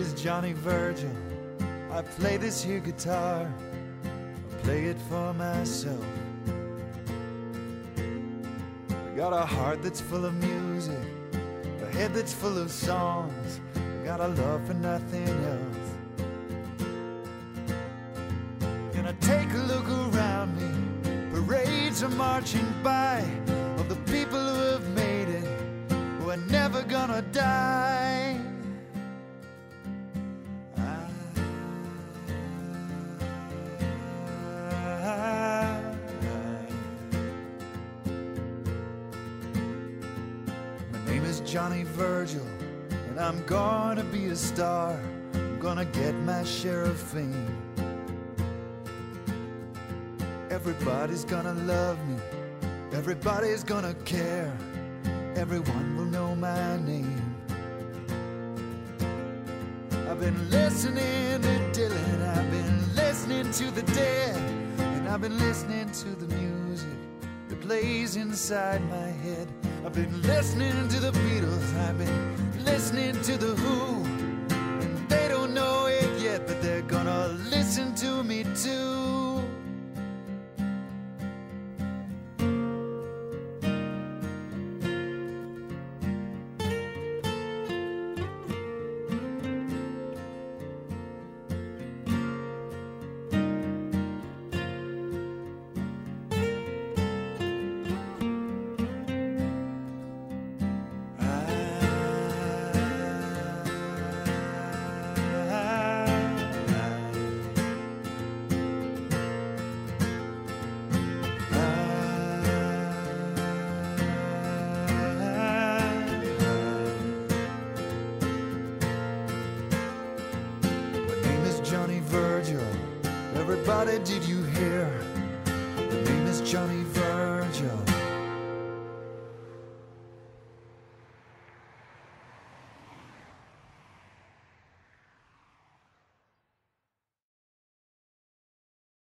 is Johnny Virgil. I play this here guitar, I play it for myself. I got a heart that's full of music, a head that's full of songs, I got a love for nothing else. Gonna take a look around me, parades are marching by, of the people who have made it, who are never gonna die. My name is Johnny Virgil, and I'm gonna be a star. I'm gonna get my share of fame. Everybody's gonna love me, everybody's gonna care, everyone will know my name. I've been listening to Dylan, I've been listening to the Dead, and I've been listening to the music that plays inside my head. I've been listening to the Beatles, I've been listening to the Who, and they don't know it yet, but they're gonna listen to me too. Johnny Virgil, everybody, did you hear?